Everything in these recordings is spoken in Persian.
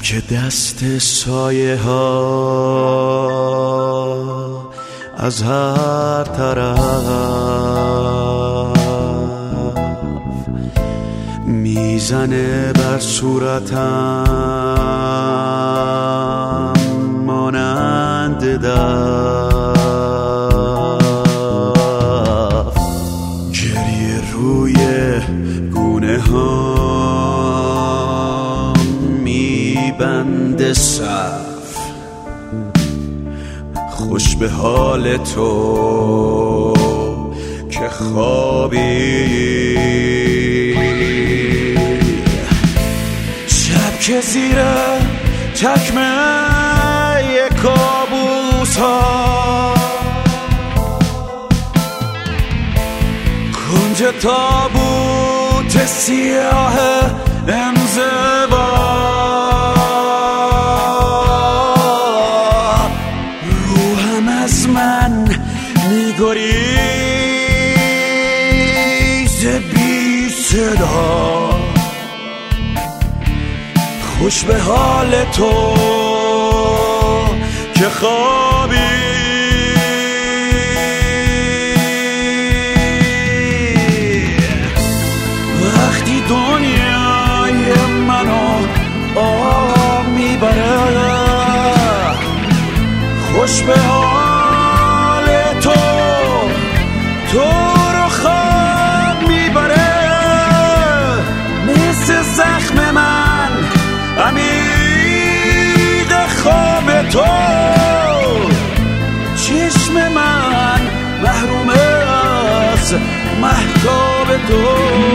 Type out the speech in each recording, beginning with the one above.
که دست سایه ها از هر طرف میزنه بر صورتم مانند دف، گریه روی گونه ها میبنده صف. خوش به حال تو که خوابی، شب که زیر چکمه کابوس ها کنج تابوت سیاه انزوا، روحم از من میگریز بی صدا. خوش به حال تو که خوابی، وقتی دنیای منو آب میبره. خوش به حال تو، تو رو خواب میبره. مثل زخم من عمیق خواب تو، چشم من محروم از مهتاب تو.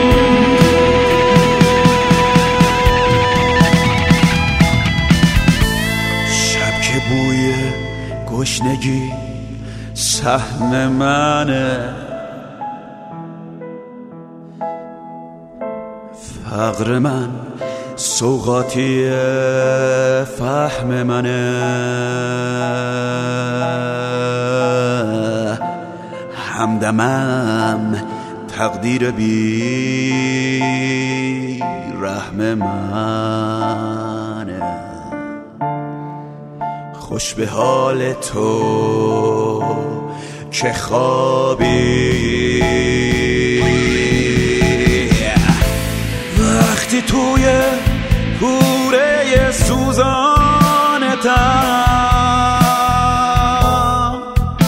شب که بوی گشنگی سهم منه، فقر من سوغاتی فهم منه. همدمم تقدیر بی رحم منه. خوش به حال تو که خوابی، وقتی توی کوره سوزانتم،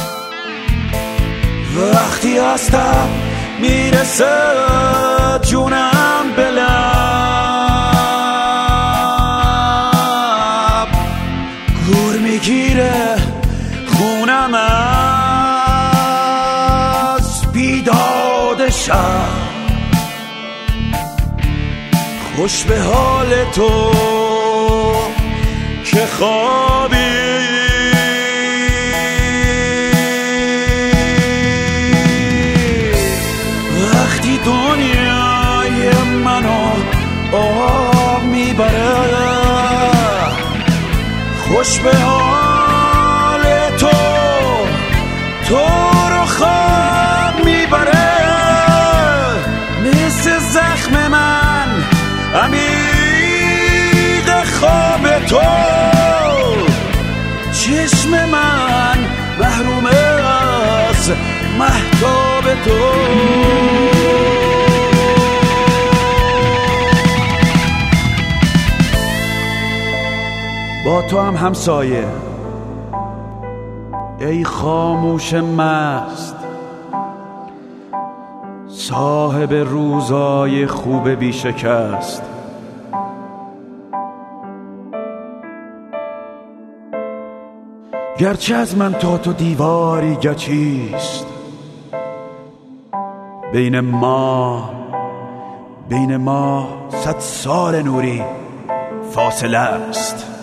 وقتی هستم میرسه جونم به لب، گور میگیره خونم از بیداد شب. خوش به حال تو که خوابی، وقتی دنیای منو آب میبره. خوش به حال تو، تو رو خواب میبره. مثل زخم من عمیق خواب تو، چشم من محروم از مهتاب تو. با تو هم همسایه ای خاموش مست، صاحب روزای خوب بی شکست. گرچه از من تا تو دیواری گچیست، بین ما 100 سال نوری فاصله است.